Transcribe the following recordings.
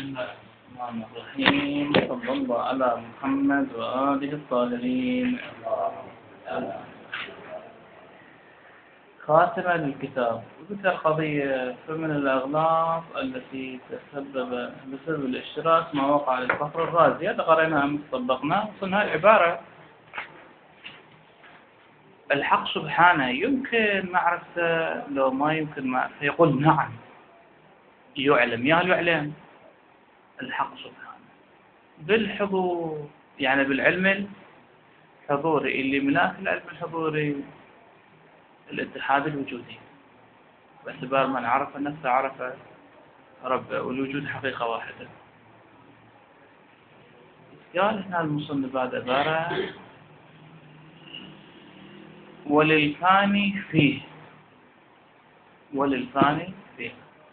الله الرحمن الرحيم. صلى الله على محمد وآله الطاهرين. خاتمة للكتاب. وذكر قضية فمن الأغلاط التي تسبب بسبب الاشتراك ما وقع للفخر الرازي. هذا قرأناها أمس طبقناه وصلنا العبارة الحق سبحانه يمكن معرفته لو ما يمكن معرفته. يقول نعم يعلم. يا يعلم الحق سبحانه بالحضور، يعني بالعلم الحضوري اللي ملاك العلم الحضوري الاتحاد الوجودي، باعتبار من عرف نفسه عرف ربه والوجود حقيقة واحدة. قال هنا المصنف بعد عبارة وللفاني فيه. وللفاني فيه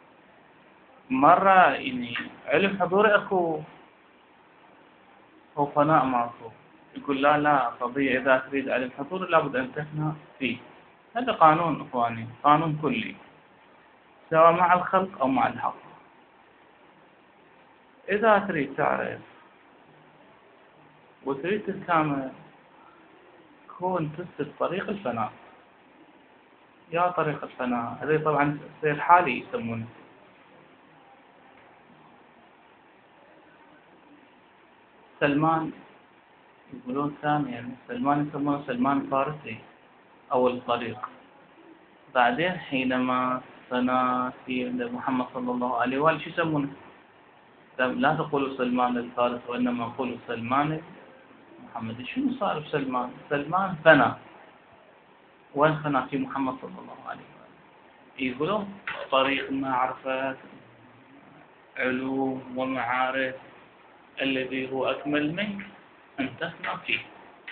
مرة يعني علم حضوري أكو هو فناء ماكو. يقول لا قضية إذا تريد علم حضوري لابد أن تفنى فيه. هذا قانون إخواني، قانون كلي سواء مع الخلق أو مع الحق. إذا تريد تعرف وتريد تتكامل كون تسلك طريق الفناء. يا طريق الفناء هذا طبعا سير حالي يسمونه. سلمان يقولون ثانيا سلمان يسمونه سلمان الفارسي أول الطريق. بعدين حينما فنى في محمد صلى الله عليه وآله شو يسمونه؟ لا تقولوا سلمان الفارسي وإنما قولوا سلمان محمد. شنو صار بسلمان؟ سلمان فنى. وين فنى؟ في محمد صلى الله عليه وآله. يقولون طريق معرفة علوم ومعارف الذي هو أكمل منك أن تفنى فيه.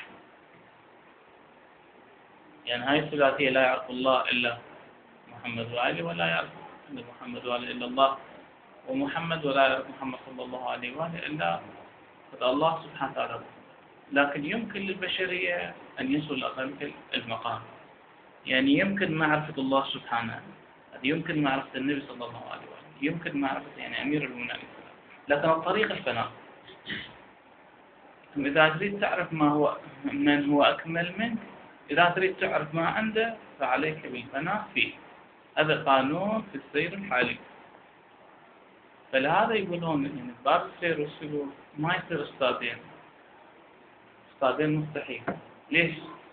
يعني هاي الثلاثية لا يعرف الله إلا محمد وآله، ولا يعرف إلا محمد وآله إلا الله، ومحمد ولا يعرف محمد صلى الله عليه وآله إلا الله سبحانه وتعالى. لكن يمكن للبشرية أن يصل إلى ذلك المقام. يعني يمكن معرفة الله سبحانه، يمكن معرفة النبي صلى الله عليه وآله، يمكن معرفة يعني أمير المؤمنين، لكن الطريق الفناء. إذا تريد تعرف ما هو من هو أكمل منك، إذا تريد تعرف ما عنده فعليك بالفناء فيه. هذا قانون في السير الحالي. فلهذا يقولون إن باب السير والسلوك ما يصير أستاذين. أستاذين مستحيل. ليش؟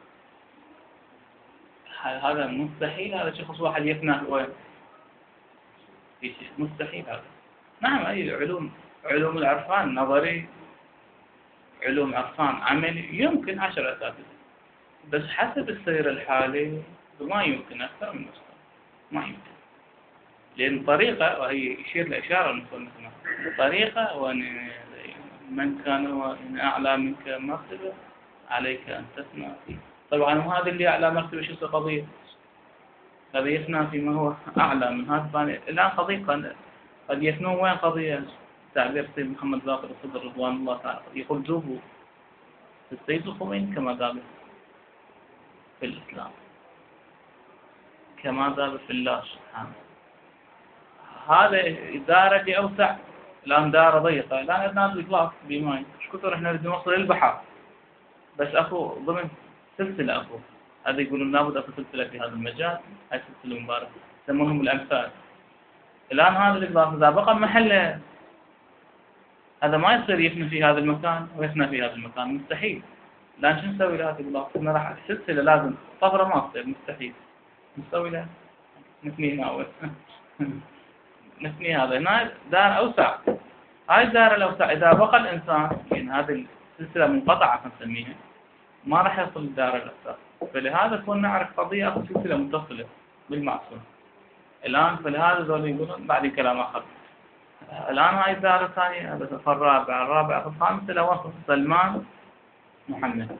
هذا مستحيل. هذا شخص واحد يفنى وين؟ في شيء مستحيل هذا. نعم أي علوم العرفان نظري، علوم عرفان عملي يمكن 10 أساتذة، بس حسب السير الحالي ما يمكن أكثر من أستاذ. ما يمكن. لأن طريقة، وهي يشير لإشارة المصنف هنا، طريقة وأن من كان أعلى منك مرتبة عليك أن تفنى فيه. طبعا وهذا اللي أعلى مرتبة شو قضية؟ هذا يفنى فيما هو أعلى من هذا الثاني. الآن قضية قد يفنون وين قضية؟ تعبير سيد محمد باقر الصدر رضوان الله تعالى يقول ذوبوا في السيد الخميني كما ذاب في الإسلام، كما ذاب في الله سبحانه. هذا دارة أوسع، الآن دارة ضيقة. الآن الناس بيطلع بماي ايش كثر احنا بدنا نوصل للبحر، بس أكو ضمن سلسلة. أكو هذا يقولون لابد أكو سلسلة في هذا المجال. هاي سلسلة مباركة يسمونهم الأمثال. الآن هذا الإضافة إذا بقى محله هذا ما يصير يفنى في هذا المكان ويفنى في هذا المكان، مستحيل. الآن شو نسوي لهذه الإضافة؟ إحنا راح السلسلة لازم طفرة ما تصير، مستحيل. نسوي له نثني هنا أول نثني هذا. هنا دار أوسع. هاي الدار الأوسع إذا بقى الإنسان يعني هذه السلسلة منقطعة نسميها، ما راح يصل للدار الأوسع. فلهذا كنا نعرف قضية أو سلسلة متصلة بالمعصوم. الآن فلهذا ذول يقولون بعد كلام آخر. الآن هاي الدار الثانية، هذا الرابع الخامسة لوصف سلمان محمد.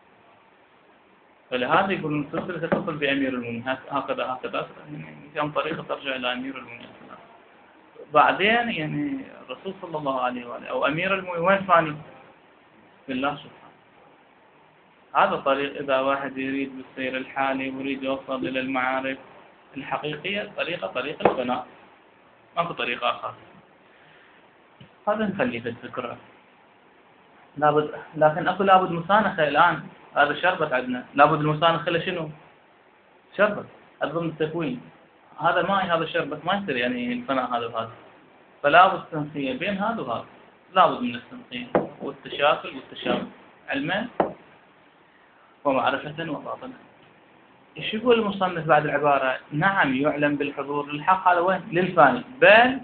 فلهذا يقولون السلسلة تتصل بأمير المؤمنين هكذا كم طريقة ترجع إلى أمير المؤمنين. بعدين يعني الرسول صلى الله عليه وآله أو أمير المؤمنين وين ثاني؟ بالله سبحانه. هذا طريق إذا واحد يريد بالسير الحالي ويريد يوصل إلى المعارف الحقيقية، طريقة الفناء، ما في طريقة آخر. هذا نخليه في الفكرة. لابد، لكن اكو لابد مسانخة الآن. هذا شربت عندنا، لابد المسانخة لشنو؟ شربت ضمن التكوين. هذا ماي، هذا شربت، ما يصير يعني الفناء هذا وهذا. فلا بد تنسية بين هذا وهذا، لابد من التنسية والتشاكل والتشابه علما ومعرفة وباطنا. ايش يقول المصنف بعد العبارة؟ نعم يعلم بالحضور للحق، هذا وين؟ للفاني. بل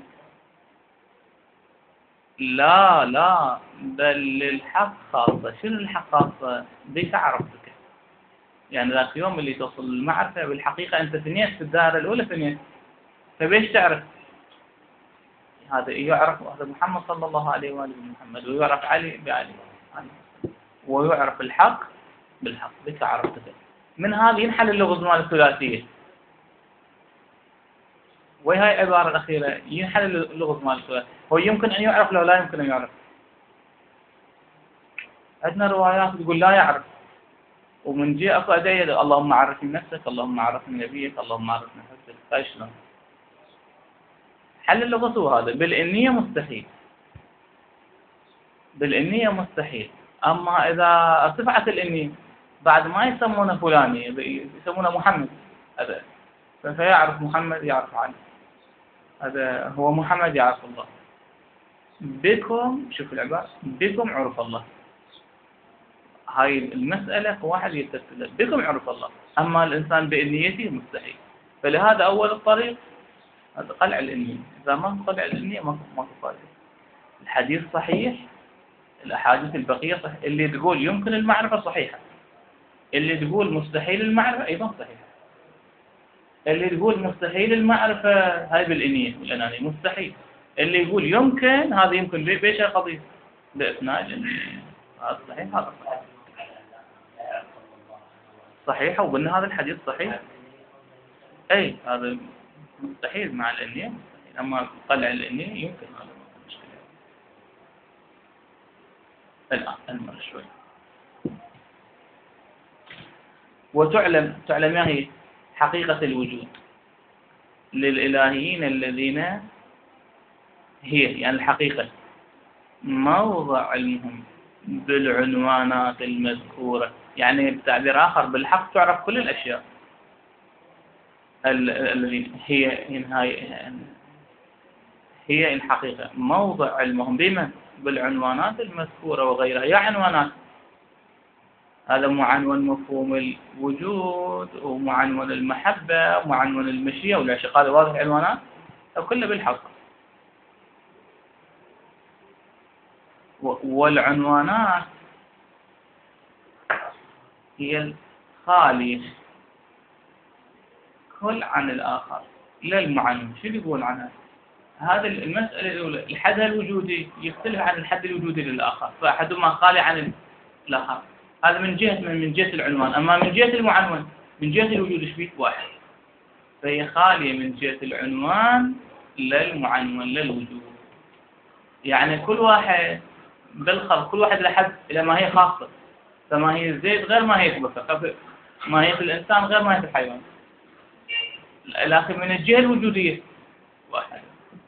لا بل للحق خاصة. شنو الحق خاصة؟ دي تعرف بك. يعني ذاك يوم اللي توصل المعرفة بالحقيقة أنت ثنيت في الدائرة الأولى ثنيت، فبيش تعرف؟ هذا يعرف، هذا محمد صلى الله عليه وآله محمد، ويعرف علي بعلي، ويعرف الحق بالحق. بك عرفتك. من هذه ينحل اللغز مال الثلاثية. وهي العبارة الأخيرة ينحل اللغز مال الثلاثية. هو يمكن أن يعرف لو لا يمكن أن يعرف. عندنا روايات تقول لا يعرف، ومن جاء أكو أدعية اللهم عرفني نفسك، اللهم عرفني نبيك، اللهم عرفني حسك. هاي شلون؟ حل اللغز هو هذا. بالإنية مستحيل، بالإنية مستحيل. أما إذا ارتفعت الإنية بعد ما يسمونه فلاني، يسمونه محمد، هذا فيعرف محمد يعرف علي، هذا هو محمد يعرف الله. بكم، شوف العبارة، بكم عرف الله. هاي المسألة واحد يتسلل بكم عرف الله. أما الإنسان بإنيته مستحيل. فلهذا أول الطريق هذا قلع الإنية. إذا ما قلع الإنية ما فائدة. الحديث صحيح، الأحاديث البقية صحيح. اللي تقول يمكن المعرفة صحيحة، اللي تقول مستحيل المعرفة أيضا صحيحة. اللي تقول مستحيل المعرفة هاي بالإنية والأنانية مستحيل. اللي يقول يمكن، هذا يمكن بإيش القضية؟ بإثناء الإنية. هذا صحيح، هذا صحيح. صحيح، وقلنا هذا الحديث صحيح. أي هذا مستحيل مع الإنية مستحيل. أما قلع الإنية يمكن، هذا ما مشكلة. الآن المرة شوي. تعلم ما هي حقيقة الوجود للإلهيين الذين هي يعني الحقيقة موضع علمهم بالعنوانات المذكورة. يعني بتعبير آخر بالحق تعرف كل الأشياء الذين هي الحقيقة موضع علمهم بما بالعنوانات المذكورة وغيرها. يا عنوانات، هذا معنون مفهوم الوجود، ومعنون المحبة، ومعنون المشيئة والعشق. هذا واضح عنوانات كله بالحق. والعنوانات هي الخالية كل عن الآخر لا المعنون. شو يقول عنها؟ هذا المسألة الأولى. الحد الوجودي يختلف عن الحد الوجودي للآخر، فأحدهما خالي عن الآخر. هذا من جهة العنوان. أما من جهة المعنون، من جهة الوجود ايش فيه؟ واحد. فهي خالية من جهة العنوان للمعنون للوجود. يعني كل واحد بالخلق، كل واحد لحد إلى ما هي خاصة. فما هي الزيت غير ما هي البشر، ما هي الإنسان غير ما هي الحيوان. لكن من الجهة الوجودية واحد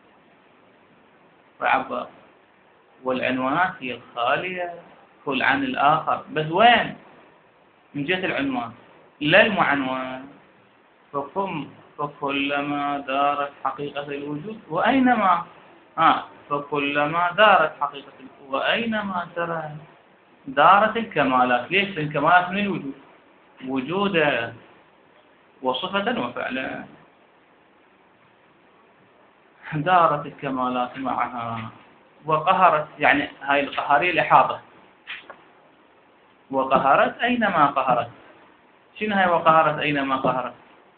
وعبر. والعنوانات هي الخالية كل عن الآخر، بس وين؟ من جهة العنوان لا المعنون. فكلما دارت حقيقة الوجود وأينما فكلما دارت حقيقة الوجود وأينما ترى دارت الكمالات. ليش؟ الكمالات من الوجود، وجودا وصفة وفعلا. دارت الكمالات معها وقهرت، يعني هاي القهارية الإحاطة. وقهرت أينما قهرت. شنو هاي وقهرت أينما قهرت؟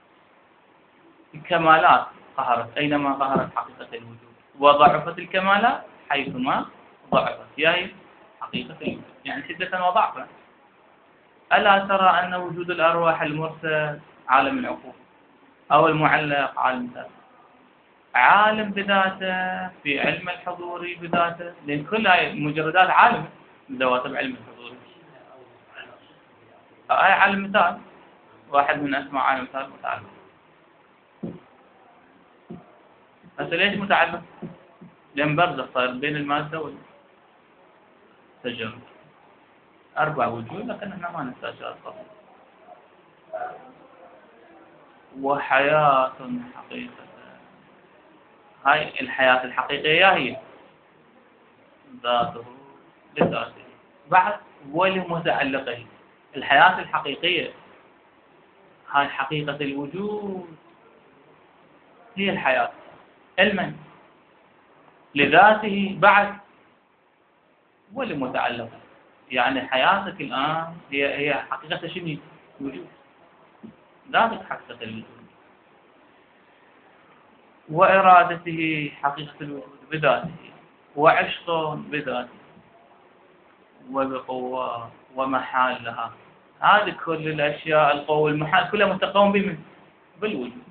الكمالات قهرت أينما قهرت حقيقة الوجود. وضعفت الكمالات حيثما ضعفت. هي حقيقة الوجود، يعني شدة وضعفا. ألا ترى أن وجود الأرواح المرسل عالم العقول، أو المعلق عالم ذاته، عالم بذاته في علم الحضوري بذاته. لأن كل هاي المجردات عالم ذواتها بعلم الحضوري. هاي عالم مثال، واحد من أسماء عالم مثال متعلق. هسه ليش متعلق؟ لأن برزخ صار بين المادة والتجرد. 4 وجود، لكن احنا ما نحتاج هذا القصد. وحياة حقيقة، هاي الحياة الحقيقية هي ذاته لذاته، بعد ولمتعلقه. الحياة الحقيقية هاي حقيقة الوجود، هي الحياة علما لذاته بعد ولمتعلقه. يعني حياتك الآن هي حقيقة شنو؟ وجود، ذاتك حقيقة الوجود. وإرادته حقيقة الوجود بذاته، وعشق بذاته، وبقوة ومحال لها. هذه كل الأشياء، القوة والمحال كلها متقوم بمن؟ بالوجود.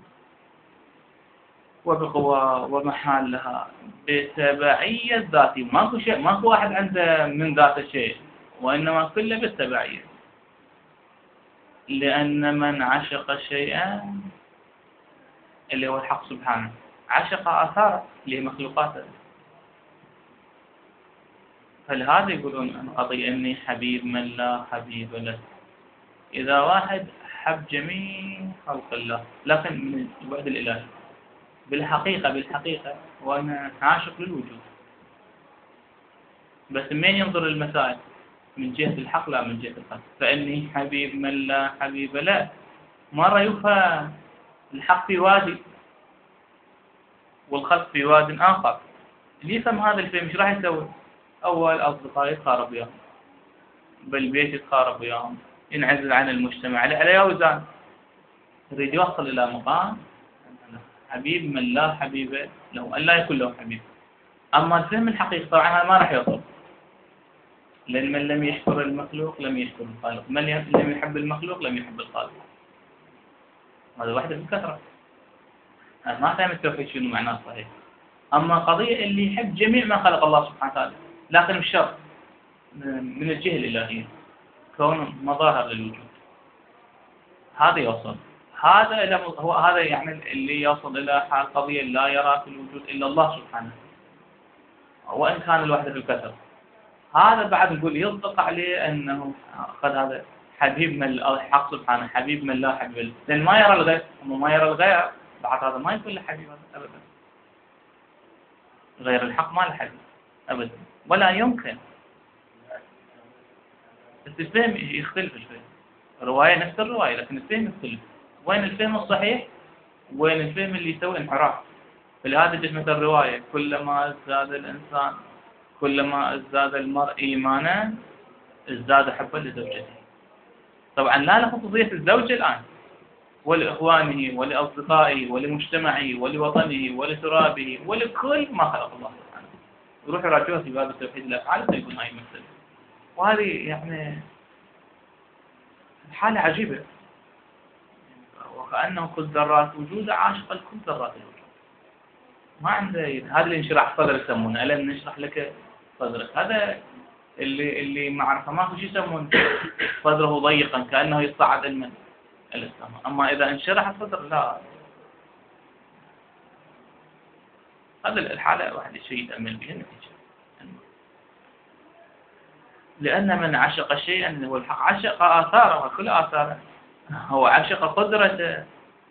وبقوة ومحال لها بتبعية ذاتي. ماكو شيء، ماكو واحد عنده من ذاته شيء، وإنما كله بالتبعية. لأن من عشق شيئا اللي هو الحق سبحانه عشق آثاره لمخلوقاته. فلهذا يقولون القضية إني حبيب من لا حبيب له. إذا واحد حب جميع خلق الله، لكن من البعد الإلهي بالحقيقة وأنا عاشق للوجود، بس من ينظر المسائل من جهة الحق لا من جهة الخلق. فإني حبيب من لا حبيب له، مرة يفهم الحق في وادي والخلق في واد آخر. اللي يفهم هذا الفهم ايش راح يسوي؟ أول أصدقاء يتقارب وياهم، بالبيت يتقارب وياهم، ينعزل عن المجتمع على أوزان. يريد يوصل إلى مقام حبيب من لا حبيب له، أن لا يكون له حبيب. أما الفهم الحقيقي طبعا هذا ما راح يوصل، لأن من لم يشكر المخلوق لم يشكر الخالق، من لم يحب المخلوق لم يحب الخالق. هذا واحدة بالكثرة. أنا ما فهم التوحيد شنو معناه صحيح. أما قضية اللي يحب جميع ما خلق الله سبحانه وتعالى، لكن بشرط من الجهة الإلهية كون مظاهر للوجود، هذا يوصل. هذا يعني اللي يوصل إلى حال قضية لا يرى في الوجود إلا الله سبحانه، وإن كان الوحدة بالكثرة. هذا بعد نقول يصدق عليه أنه أخذ هذا حبيب من الحق سبحانه، حبيب من لا حبيب له، لأن ما يرى الغير. وما يرى الغير بعد هذا ما يكون له حبيب أبدا. غير الحق ما له حبيب أبدا، ولا يمكن. بس الفهم يختلف. الفهم الرواية نفس الرواية، لكن الفهم يختلف. وين الفهم الصحيح؟ وين الفهم اللي يسوي انحراف؟ فلهذا جسمة الرواية كلما ازداد الإنسان، كلما ازداد المرء إيمانا ازداد حبا لزوجته. طبعا لا له خصوصية الزوج الآن، ولإخوانه ولأصدقائه ولمجتمعه ولوطنه ولترابه ولكل ما خلق الله سبحانه. يروح يراجعوها في باب التوحيد الأفعال فيكون هاي مثل. وهذه يعني حالة عجيبة، وكأنه كل ذرات وجوده عاشق لكل ذرات الوجود. ما عنده هذا اللي انشرح صدر يسمونه، ألم نشرح لك صدرك. هذا اللي معرفة ماكو شيء يسمون صدره ضيقا كأنه يصعد إلى السماء. أما إذا انشرح الصدر لا. هذا الحالة واحد شيء يتأمل به النتيجة. لأن من عشق شيئا هو الحق عشق آثاره وكل آثاره. هو عشق قدرته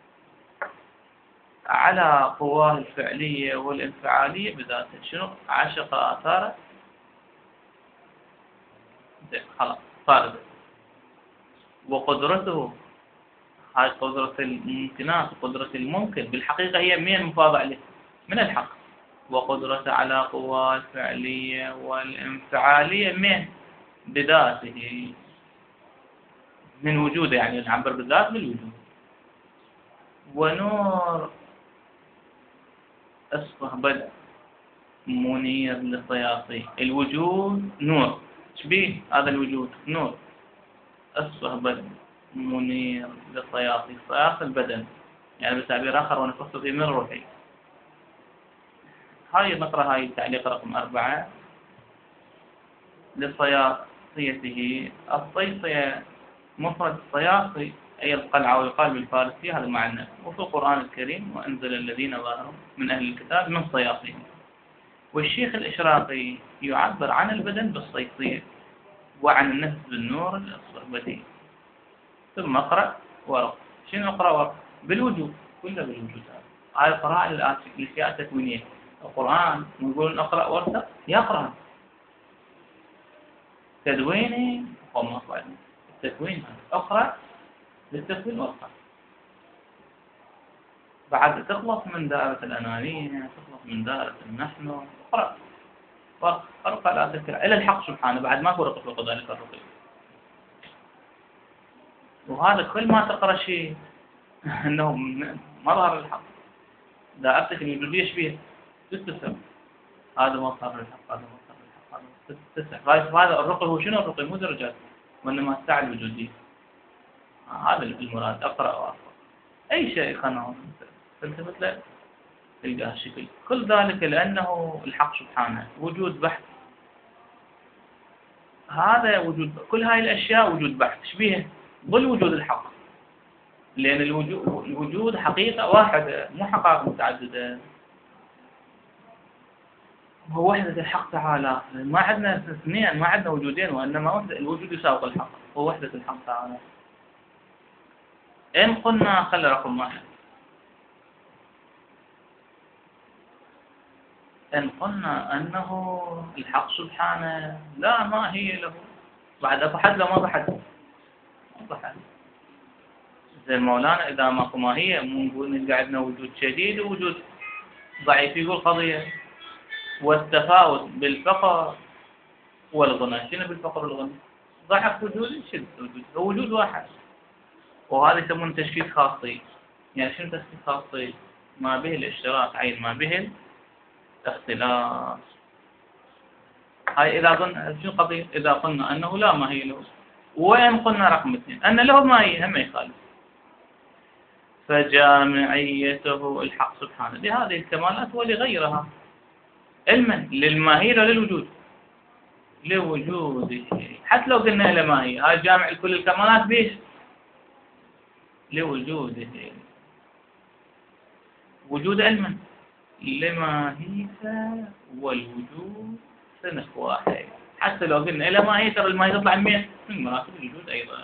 على قواه الفعلية والانفعالية بذاته. شنو عشق آثاره؟ خلاص صارت. وقدرته هاي قدرة الممكنات وقدرة الممكن بالحقيقة هي من مفاضة عليه من الحق. وقدرته على قواه الفعلية والانفعالية من بذاته، من وجوده، يعني نعبر بالذات بالوجود. ونور أصبح بدء منير للصياصي. الوجود نور، شبيه هذا الوجود نور أصبح بدء منير للصياصي. صياص البدن يعني بتعبير آخر ونفخت فيه من روحي. هاي نقرأ هاي التعليق رقم 4. لصياصيته. الصيصية مفرد الصياصي أي القلعة، ويقال بالفارسية هذا المعنى. وفي القرآن الكريم وأنزل الذين ظاهروا من أهل الكتاب من صياصيهم. والشيخ الإشراقي يعبر عن البدن بالصيصية وعن النفس بالنور الصحبتي. ثم اقرأ ورق. شنو اقرأ ورق؟ بالوجود، كله بالوجود. هذه القراءة الأشياء التكوينية. القرآن نقول نقرأ ورق يقرأ تدويني وما بعد التكوين. اقرأ للتكوين واقرأ. بعد تخلص من دائرة الأنانية، تخلص من دائرة النحن، اقرأ وارقى لا تذكر إلى الحق سبحانه. بعد ما فرق فوق ذلك الرقي. وهذا كل ما تقرأ شيء أنه مظهر الحق، دائرتك الوجودية ايش فيها؟ تتسع. هذا مظهر الحق، هذا مظهر الحق، هذا تتسع. هذا الرقي هو شنو؟ الرقي مو درجات، وإنما الساعة الوجودية. هذا المراد. أقرأ وأقرأ أي شيء خلنا تلتفت له تلقاه الشكل. كل ذلك لأنه الحق سبحانه وجود بحث. هذا وجود، كل هاي الأشياء وجود بحث. شبيه ظل وجود الحق، لأن الوجود حقيقة واحدة مو حقائق متعددة. هو وحدة الحق تعالى. ما عندنا اثنين، ما عندنا وجودين، وإنما وحدة. الوجود يساوق الحق، هو وحدة الحق تعالى. إن قلنا خلي رقم واحد، إن قلنا أنه الحق سبحانه لا ما هي له، بعد أبو حد لا ما بحد زي مولانا إذا ماكو ماهية مو نقول نلقى عندنا وجود شديد ووجود ضعيف. يقول قضية والتفاوت بالفقر والغنى. شنو بالفقر والغنى؟ ضعف وجود شد وجود، هو وجود واحد. وهذا يسمونه تشكيك خاصي. يعني شنو تشكيك خاصي؟ ما به الاشتراك عين ما به الاختلاف. هاي إذا قلنا شنو قضية؟ إذا قلنا أنه لا ما هي له، وإن قلنا رقم اثنين أن له ما هي، هم يخالف. فجامعيته الحق سبحانه لهذه الكمالات ولغيرها علما للماهية وللوجود. لوجوده، حتى لو قلنا له ما هي، هاي جامع لكل الكمالات بيش؟ لوجوده. وجود علما لماهيته والوجود سنة واحد. حتى لو قلنا إلى ما هي، ترى الماهية تطلع من مراتب الوجود أيضا.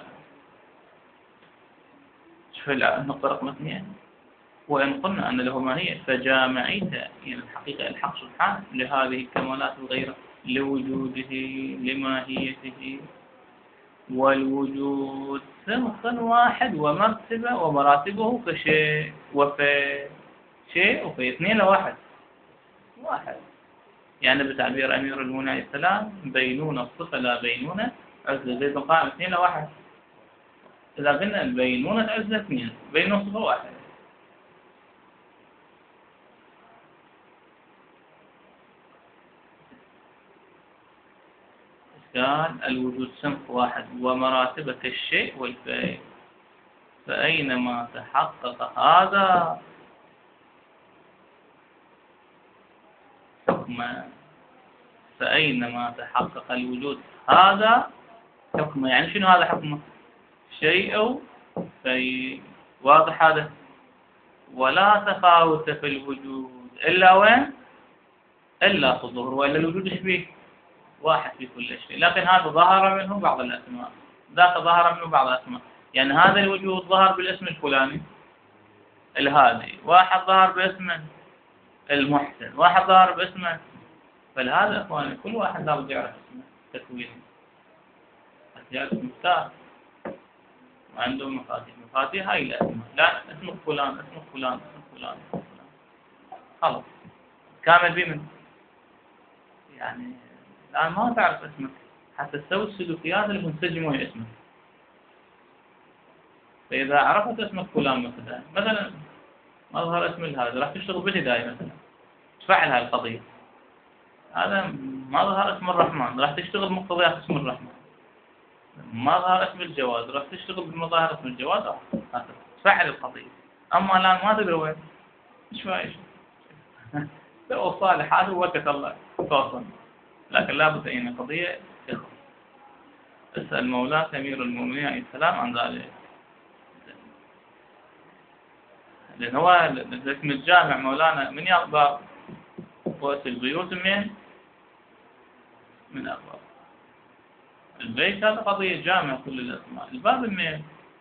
شوف النقطة رقم 2. وإن قلنا أن له ماهية فجامعيته، يعني الحقيقة الحق سبحانه لهذه الكمالات الغيرة لوجوده لماهيته والوجود صنف واحد ومرتبة ومراتبه كشيء وفي شيء وفي اثنين لواحد. واحد يعني بتعبير أمير المؤمنين عليه السلام بينونة الصفة لا بينونة عزلة. زي مقام اثنين لواحد. إذا قلنا البينونة عزلة اثنين، بينونة صفة واحد. قال الوجود صنف واحد ومراتبة الشيء والفعل، فأينما تحقق هذا حكما. فأينما تحقق الوجود هذا حكمه. يعني شنو هذا حكمه؟ شيء في واضح هذا. ولا تفاوت في الوجود إلا وين؟ إلا في الظهور. وإلا الوجود ايش فيه؟ واحد في كل شيء. لكن هذا ظهر منه بعض الأسماء، ذاك ظهر منه بعض الأسماء. يعني هذا الوجود ظهر بالاسم الفلاني الهادي، واحد ظهر باسمه المحسن، واحد ظهر باسمه. فلهذا اخواني كل واحد لابد يعرف اسمه تكوينه. جالس مفتاح وعنده مفاتيح. مفاتيح هاي الاسماء. لا اسمك فلان، اسمك فلان، اسمك فلان، اسمك فلان. خلاص كامل بمن؟ يعني الآن ما تعرف اسمك حتى تسوي السلوكيات اللي منسجمة ويا اسمك. فإذا عرفت اسمك فلان مثلا مظهر اسم هذا راح تشتغل بالهداية مثلا، تفعل هاي القضية. هذا مظهر اسم الرحمن راح تشتغل مقتضيات اسم الرحمن. مظهر اسم الجواز راح تشتغل بمظاهر اسم الجواز، تفعل القضية. أما الآن ما تدري وين مش فايش سووا الصالحات ووكت الله توصل. لكن لابد أن قضية تخلص. اسأل مولاك أمير المؤمنين عليه السلام عن ذلك. لأن هو الاسم الجامع مولانا من يقبل وقت البيوت من أبواب. البيت هذا قضية جامعة كل الأسماء. الباب منين؟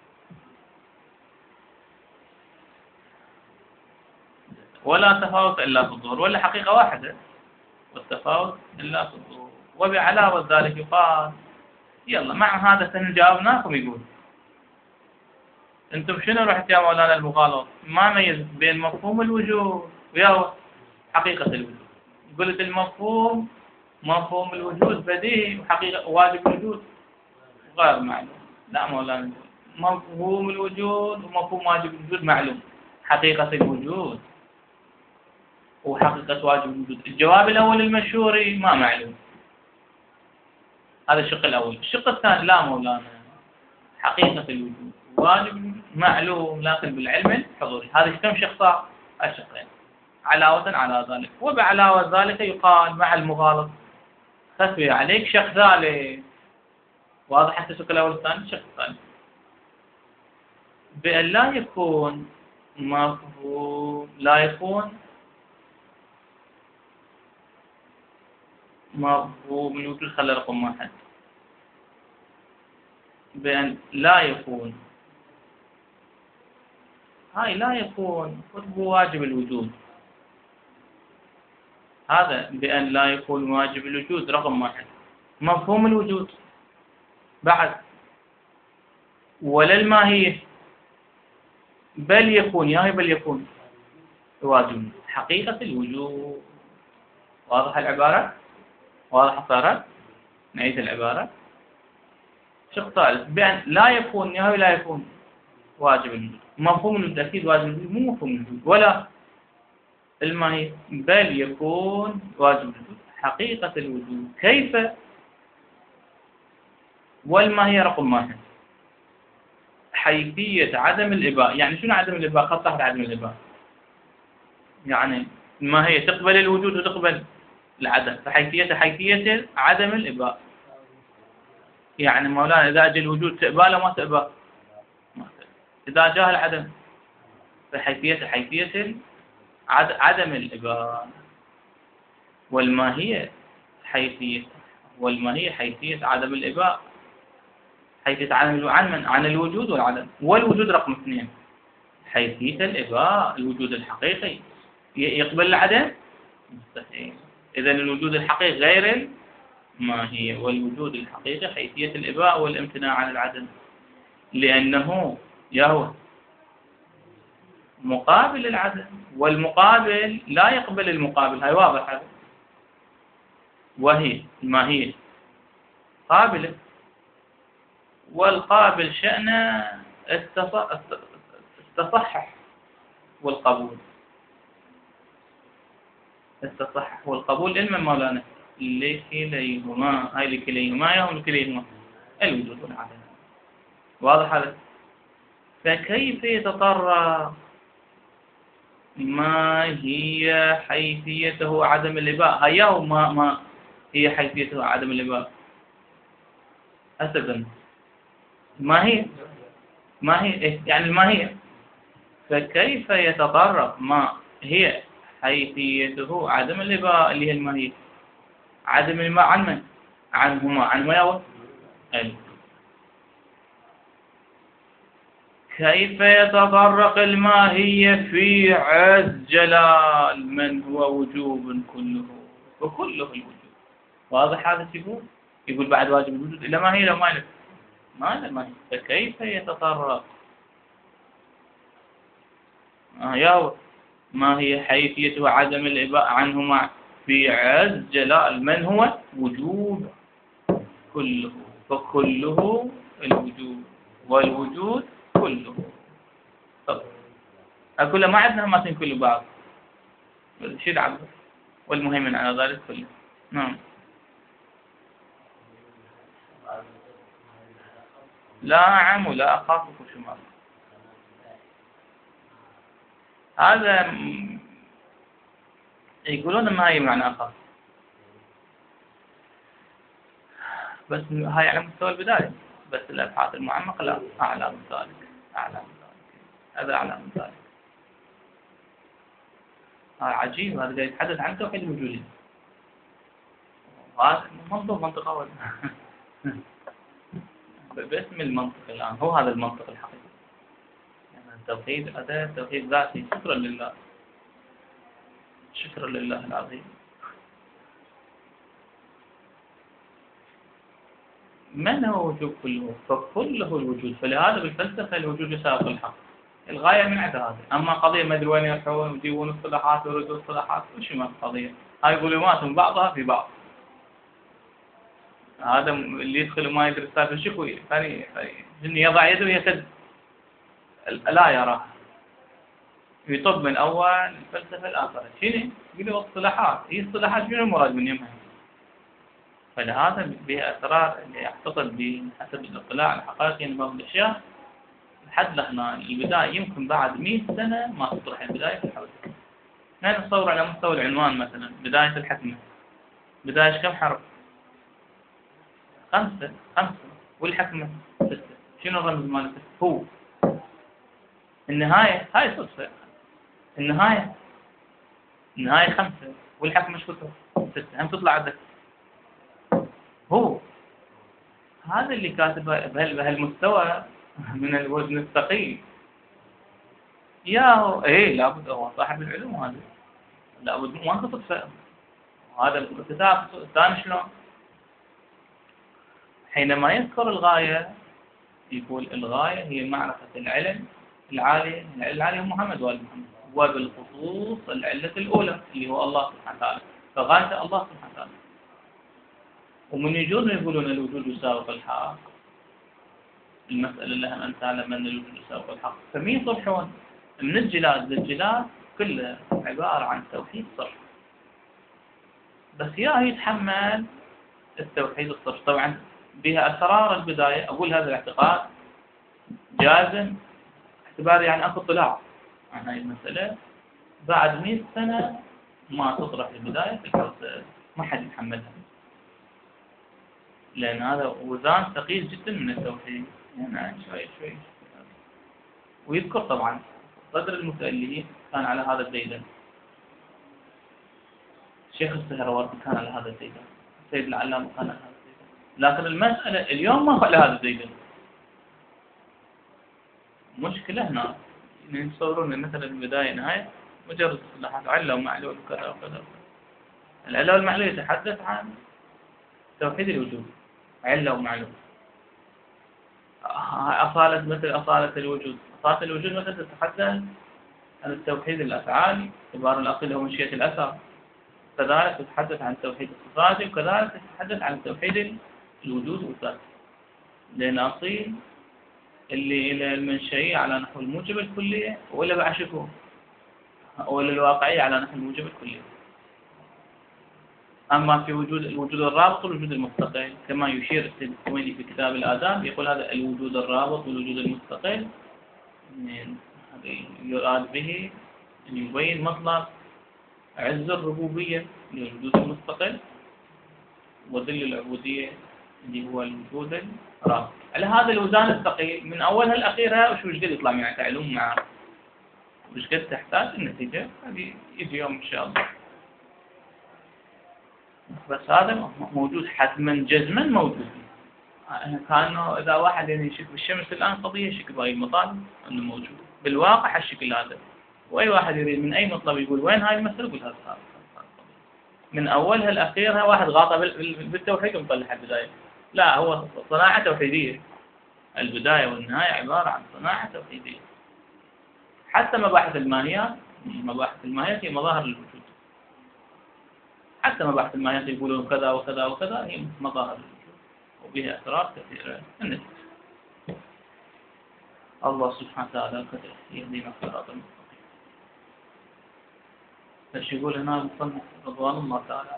ولا تفاوت إلا في الظهور، ولا حقيقة واحدة والتفاوت إلا في الظهور. وبعلاوة ذلك يقال يلا مع هذا سنجاوبناكم. يقول انتم شنو رحت يا مولانا المغالطة؟ ما ميز بين مفهوم الوجود ويا حقيقة الوجود. قلت المفهوم مفهوم الوجود بديهي، وحقيقة واجب الوجود غير معلوم. لا مولانا، مفهوم الوجود ومفهوم واجب الوجود معلوم، حقيقة الوجود وحقيقة واجب الوجود الجواب الأول المشهوري ما معلوم. هذا الشق الأول. الشق الثاني لا مولانا، حقيقة الوجود واجب الوجود معلوم لكن بالعلم الحضوري. هذه كم شق؟ الشقين. علاوة على ذلك، وبعلاوة ذلك يقال مع المغالط خفي عليك شق ثالث. واضح حتى الشق الأول والثاني. الشق الثاني بأن لا يكون مفهوم، لا يكون مفهوم الوجود. خلي رقم واحد. بأن لا يكون، هاي لا يكون هو واجب الوجود. هذا بأن لا يكون واجب الوجود رقم واحد. مفهوم الوجود بعد، ولا الماهية، بل يكون بل يكون واجب حقيقة الوجود. واضح العبارة؟ واضح صارت؟ نعيد العبارة. شق ثالث بأن لا يكون لا يكون واجب الوجود. مفهوم الوجود أكيد واجب الوجود، مو مفهوم الوجود ولا الماهية، بل يكون واجب الوجود حقيقة الوجود. كيف؟ والماهية رقم واحد. حيثية عدم الإباء. يعني شنو عدم الإباء؟ خط تحت عدم الإباء. يعني الماهية تقبل الوجود وتقبل العدم، فحيثيتها حيثية عدم الإباء. يعني مولانا إذا أجى الوجود تقبله ما تقبل، إذا جاء العدم فحيثيته حيثية عدم الإباء. والماهية حيثية عدم الإباء، حيثية عن الوجود والعدم. والوجود رقم اثنين حيثية الإباء، الوجود الحقيقي يقبل العدم؟ مستحيل. إذا الوجود الحقيقي غير الماهية، والوجود الحقيقي حيثية الإباء والامتناع عن العدم، لأنه يهو مقابل العدم، والمقابل لا يقبل المقابل. هاي واضحة. وهي الماهية قابلة، والقابل شأنه استصحح والقبول. استصحح والقبول علما مولانا لكليهما. هاي لكليهما يهم لكليهما الوجود والعدم. واضح هذا؟ فكيف يتطرق ما هي حيثيته عدم الإباء؟ هيا ما هي حيثيته عدم الإباء؟ أسفا ما هي يعني الماهية. فكيف يتطرق ما هي حيثيته عدم الإباء اللي هي الماهية؟ عدم الإباء عن من؟ عنهما، عن ما يوم كيف يتطرق الماهية في عز جلال من هو وجوب كله وكله الوجود. واضح هذا يقول بعد واجب الوجود إلا ما هي لو ما له ما هي. فكيف يتطرق ما هي حيثيته عدم الإباء عنهما في عز جلال من هو وجوب كله فكله الوجود والوجود كله. أقول ما عندنا همتين كل بعض شيء العبد والمهيمن على ذلك كله. نعم. لا عم ولا أخافكم شمال. هذا يقولون ما هي معنى أخاف، بس هاي على مستوى البداية. بس الأبحاث المعمقة لا، أعلى من ذلك. هذا أعلى من ذلك. عجيب، هذا قاعد يتحدث عن توحيد الوجودي، وهذا منطق أول. باسم المنطق الآن، هو هذا المنطق الحقيقي. يعني التوحيد أداة توحيد ذاتي، شكرا لله، شكرا لله العظيم. من هو وجود كله؟ فكله الوجود، فلهذا بالفلسفة الوجود يساوي الحق، الغاية من عند هذا. أما قضية ما أدري وين يروحون ويجيبون اصطلاحات ويردون اصطلاحات، وش ما القضية؟ هاي ظلمات بعضها في بعض. هذا اللي يدخل وما يدري السالفة شكوي ثاني يضع يده ويكد لا يراها، يطب من أول الفلسفة الآخرة. شنو؟ يقولوا اصطلاحات، هي اصطلاحات شنو المراد من يمها؟ فلهذا بأسرار اللي يعتقد بحسب الاطلاع الحقيقي لبعض الأشياء لحد لهنا البداية يمكن بعد 100 سنة ما تطرح البداية في الحوادث. نحن نصور على مستوى العنوان مثلا بداية الحكمة، بداية كم حرف؟ 5. والحكمة 6. شنو الرمز مالته؟ هو النهاية، هاي صدفة. النهاية 5 والحكمة شو كثر؟ 6. هم تطلع عندك هو. هذا اللي كاتبه بهالمستوى من الوزن الثقيل. يا هو ايه لابد هو صاحب العلم، هذا لابد ما صدفة. هذا الكتاب الثاني شلون؟ حينما يذكر الغاية يقول الغاية هي معرفة العلم العالي. العلم العالي هو محمد وآل محمد، وبالخصوص العلة الأولى اللي هو الله سبحانه وتعالى، فغاية الله سبحانه وتعالى. ومن يجون يقولون الوجود يساوق الحق، المسألة اللي هم أن تعلم أن الوجود يساوق الحق، فمين يصرحون من الجلاد للجلاد كله عبارة عن توحيد صرف، بس يا يتحمل التوحيد الصرف. طبعا بها أسرار البداية. أقول هذا الاعتقاد جازم اعتبار يعني أكو اطلاع عن هذه المسألة. بعد 100 سنة ما تطرح البداية في الحوزة، ما حد يتحملها، لأن هذا وزان ثقيل جدا من التوحيد. يعني شوي. ويذكر طبعا صدر المتألهين كان على هذا الديدن، الشيخ السهروردي كان على هذا الديدن، السيد العلامة كان على هذا الديدن، لكن المسألة اليوم ما هو على هذا الديدن. مشكلة هنا يصورون مثلا البداية نهاية مجرد اصطلاحات علة ومعلول وكذا وكذا. العلة والمعلول يتحدث عن توحيد الوجود، علة ومعلول. أصالة مثل أصالة الوجود، أصالة الوجود مثل تتحدث عن التوحيد الأفعالي، اعتبار الأصل هو مشيئة الأثر، كذلك تتحدث عن توحيد الصفات، وكذلك تتحدث عن توحيد الوجود والذات، لأن أصيل اللي إلى المنشئية على نحو الموجب الكلية، ولا بعشقه ولا الواقعية على نحو الموجب الكلية. أما في الوجود الرابط والوجود المستقل، كما يشير السيد الخوئيني في كتاب الآداب، يقول هذا الوجود الرابط والوجود المستقل يراد به أن يبين مطلب عز الربوبية للوجود المستقل، وذل العبودية اللي هو الوجود الرابط. على هذا الوزان الثقيل من أولها لأخيرها وش قد يطلع من تعلم معه، وش قد تحتاج النتيجة هذه يجي يوم إن شاء الله. بس هذا موجود حتما جزما موجود. كأنه إذا واحد يعني يشك بالشمس الآن قضية يشك بهاي المطالب أنه موجود بالواقع هالشكل هذا، وأي واحد يريد من أي مطلب يقول وين هاي المسألة يقول هذا من أولها لأخيرها. واحد غاطى بالتوحيد ومطلع البداية، لا هو صناعة توحيدية. البداية والنهاية عبارة عن صناعة توحيدية. حتى مباحث الماهيات هي مظاهر الوجود، حتى مباحث الماهيات يقولون كذا وكذا وكذا هي مظاهر الوجود، وبها أسرار كثيرة. النتيجة الله سبحانه وتعالى قد يهدينا صراطا مستقيما. ايش يقول هنا المصنف رضوان الله تعالى؟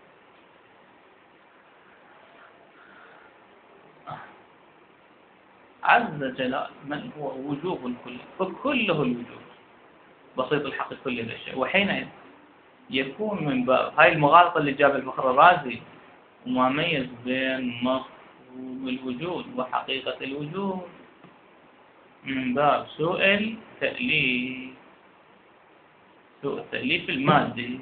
عز جلال من هو وجوب الكل، فكله الوجود بسيط الحق كل الأشياء. وحينئذ يكون من باب هاي المغالطة اللي جاب الفخر الرازي وما ميز بين مفهوم الوجود وحقيقة الوجود من باب سوء التأليف. سوء التأليف المادي،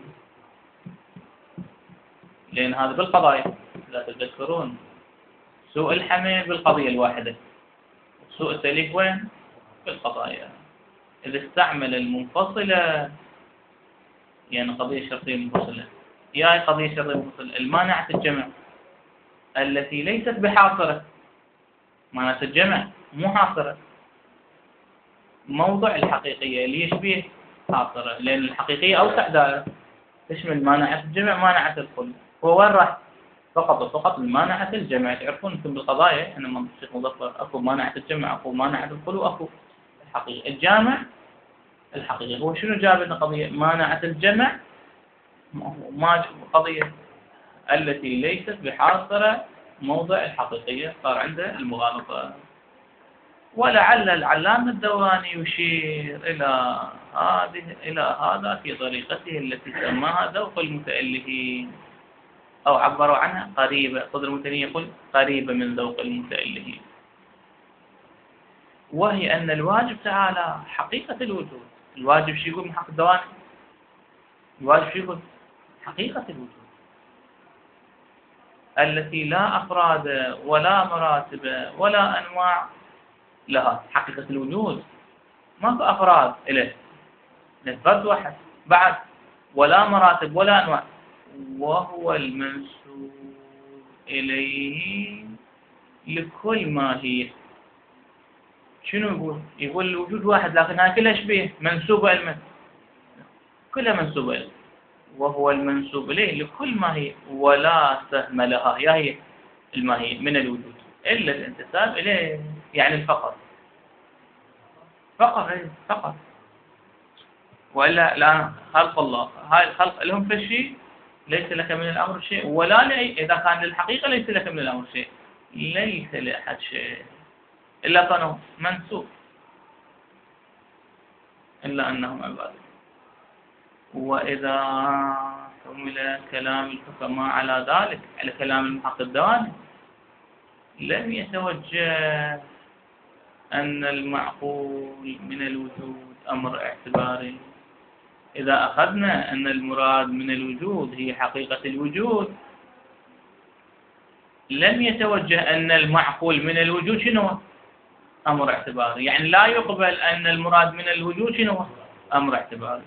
لأن هذا بالقضايا لا تتذكرون سوء الحمل بالقضية الواحدة، سوء التأليف وين؟ بالقضايا. إذا استعمل المنفصلة يعني قضية شرطية منفصلة، هي قضية شرطية منفصلة المانعة الجمع التي ليست بحاصرة، معناته الجمع مو حاصرة، موضع الحقيقية اللي يشبه حاصرة، لأن الحقيقية أوسع دائرة تشمل مانعة الجمع مانعة الخلو. هو وين راح؟ فقط المانعة الجمع. تعرفون انتم بالقضايا أنا منطق الشيخ مظفر أكو مانعة الجمع، أكو مانعة الخلو، أكو الحقيقة. الجامع الحقيقي هو شنو جاب لنا قضية مانعة الجمع؟ ما قضية التي ليست بحاصرة موضع الحقيقية، صار عنده المغالطة. ولعل العلامة الدوراني يشير إلى هذا في طريقته التي سماها ذوق المتألهين، أو عبروا عنها قريبة. صدر المتألهين يقول قريبة من ذوق المتألهين، وهي أن الواجب تعالى حقيقة الوجود. الواجب شو يقول من حق الدواني؟ الواجب شو يقول؟ حقيقة الوجود التي لا أفراد ولا مراتب ولا أنواع لها. حقيقة الوجود ماكو أفراد إليه، فرد واحد بعد، ولا مراتب ولا أنواع، وهو المنسوب إليه لكل ما هي. شنو يقول؟ يقول الوجود واحد لكن هاي كلها شبيه منسوبة إليه، كلها منسوبة إليه، وهو المنسوب إليه لكل ما هي ولا سهم لها، هي الماهية من الوجود إلا الانتساب إليه، يعني الفقر فقط. وإلا لا خلق الله، هاي الخلق لهم في شيء، ليس لك من الأمر شيء، إذا كان للحقيقة ليس لك من الأمر شيء، ليس لأحد شيء إلا كانوا منسوب، إلا أنهم عباد. وإذا حمل كلام الحكماء على ذلك، على كلام المحقق الدواني، لم يتوجه أن المعقول من الوجود أمر اعتباري. إذا أخذنا أن المراد من الوجود هي حقيقة الوجود، لم يتوجه أن المعقول من الوجود شنو؟ أمر اعتباري. يعني لا يقبل أن المراد من الوجود شنو؟ أمر اعتباري.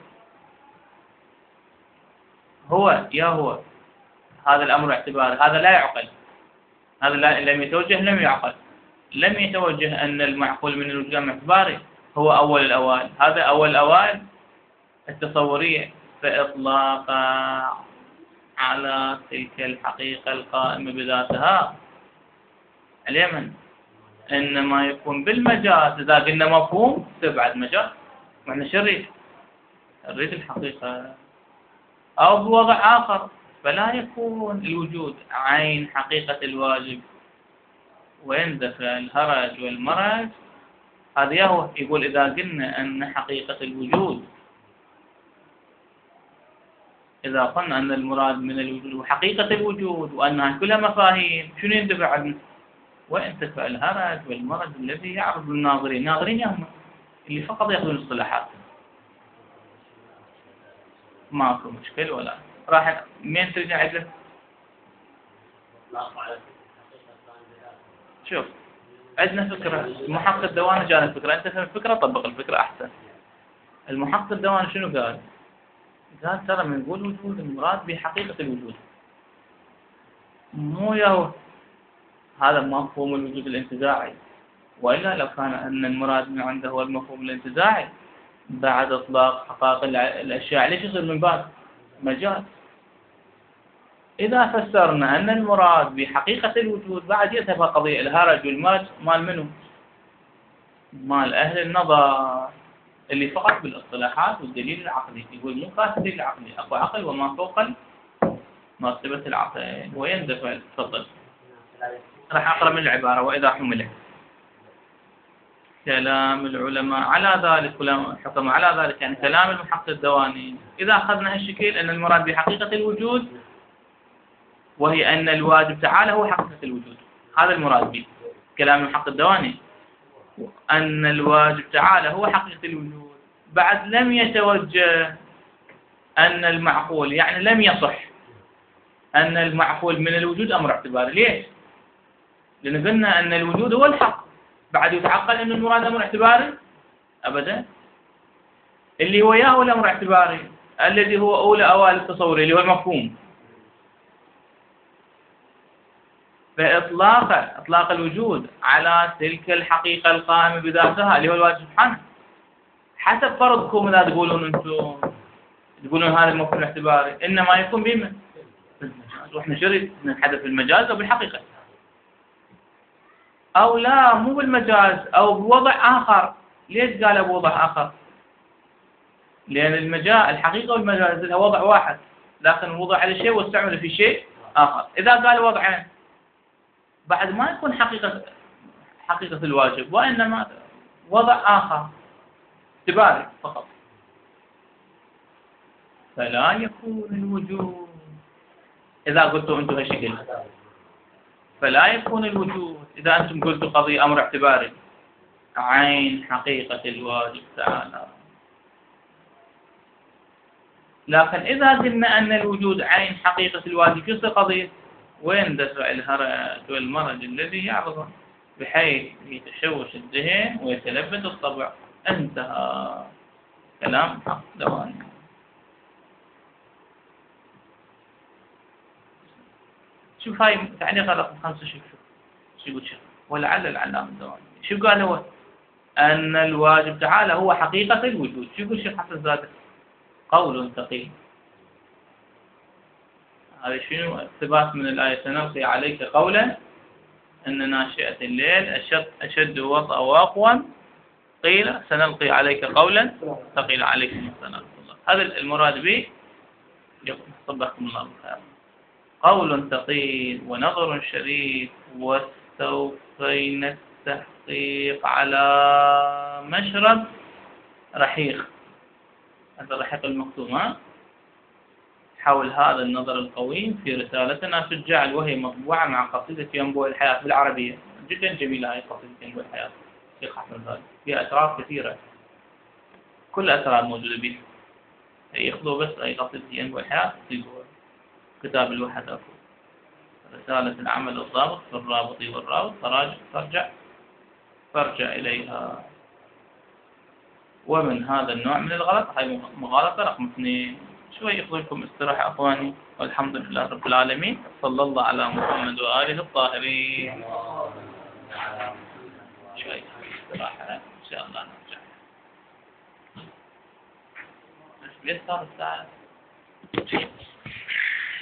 هو هذا الأمر اعتباري، هذا لا يعقل، هذا لم يتوجه، لم يعقل، لم يتوجه أن المعقول من الوجود أمر اعتباري. هو أول الأوائل، هذا أول الأوائل التصورية، فإطلاقا على تلك الحقيقة القائمة بذاتها اليمن إنما يكون بالمجاز. إذا قلنا مفهوم تبعد مجاز، معنى شريك نريد الحقيقة، أو بوضع آخر فلا يكون الوجود عين حقيقة الواجب ويندفع الهرج والمرج. هذا هو يقول إذا قلنا أن حقيقة الوجود، إذا قلنا أن المراد من الوجود وحقيقة الوجود وأنها كلها مفاهيم، شنو يندفع عنه؟ ويندفع الهرج والمرج الذي يعرض للناظرين. الناظرين هم اللي فقط يأخذون اصطلاحات، ماكو مشكل. ولا راح مين ترجع عدله؟ شوف عندنا فكرة، المحقق الدواني جانا الفكرة، أنت فهم الفكرة طبق الفكرة أحسن. المحقق الدواني شنو قال؟ قال ترى من نقول وجود المراد بحقيقة الوجود، مو يهو هذا مفهوم الوجود الانتزاعي. وإلا لو كان أن المراد من عنده هو المفهوم الانتزاعي بعد إطلاق حقائق الأشياء ليش يصير من باب مجاز؟ إذا فسرنا أن المراد بحقيقة الوجود بعد يذهب قضية الهرج والمرج مال منه؟ مال أهل النظر اللي فقط بالاصطلاحات والدليل العقلي. يقول مو قاس الدليل العقلي، أكو عقل وما فوق مرتبة العقل ويندفع. تفضل. راح أقرأ من العبارة. وإذا حمل كلام العلماء على ذلك، حكم على ذلك يعني كلام المحقق الدواني، إذا أخذنا هالشكل أن المراد بحقيقة الوجود وهي أن الواجب تعالى هو حقيقة الوجود، هذا المراد به كلام المحقق الدواني، أن الواجب تعالى هو حقيقة الوجود. بعد لم يتوجه أن المعقول يعني لم يصح أن المعقول من الوجود أمر اعتباري. ليش؟ لأن قلنا أن الوجود هو الحق، بعد يتعقل أن المراد أمر اعتباري؟ أبدا. اللي هو يا هو الأمر اعتباري الذي هو أولى أوائل التصور اللي هو المفهوم. فإطلاق الوجود على تلك الحقيقة القائمة بذاتها اللي هو الواجب سبحانه، حسب فرضكم إذا تقولون أنتم تقولون هذا المفهوم الاعتباري إنما يكون بمن؟ بالمجاز. وإحنا شرط نتحدث بالمجاز أو بالحقيقة، أو لا مو بالمجاز أو بوضع آخر. ليش قال بوضع آخر؟ لأن الحقيقة والمجاز لها وضع واحد، لكن الوضع على شيء واستعمل في شيء آخر. إذا قال وضعين بعد ما يكون حقيقة الواجب، وإنما وضع آخر اعتباري فقط. فلا يكون الوجود إذا قلتم أنتم هالشكل، فلا يكون الوجود إذا أنتم قلتوا قضية أمر اعتباري عين حقيقة الواجب تعالى. لكن إذا قلنا أن الوجود عين حقيقة الواجب يصير قضية وين دفع الهرج والمرج الذي يعرضه بحيث يتشوش الذهن ويتلبس الطبع. انتهى كلام حق دواني. شوف هاي تعليق رقم 5. شو يقول شيخ ولعل العلامة الدواني شو قال هو؟ أن الواجب تعالى هو حقيقة الوجود. شو يقول شيخ حسن زاده؟ قول ثقيل. هذا شنو؟ اقتباس من الآية سنلقي عليك قولا أن ناشئة الليل أشد وطأ وأقوى. قيل سنلقي عليك قولا ثقيل عليكم السلام. هذا المراد به صبحكم الله بالخير. قول ثقيل ونظر شريف واستوفينا التحقيق على مشرب رحيق. هذا الرحيق المكتوم حول هذا النظر القويم في رسالتنا سجال، وهي مطبوعة مع قصيدة ينبوع الحياة بالعربية. جدا جميلة هذه قصيدة ينبوع الحياة شيخ حسن زاده، فيها أسرار كثيرة، كل أسرار موجودة بها. يأخذوا بس أي قصيدة ينبوع الحياة تلقوا كتاب الوحد أكو رسالة العمل الضابط في الرابط والرابط فارجع إليها. ومن هذا النوع من الغلط هاي مغالطة رقم 2. شوي يأخذ لكم استراحة أخواني، والحمد لله رب العالمين. صلى الله على محمد وآله الطاهرين. شوي استراحة إن شاء الله نرجع. بيت صار الساعة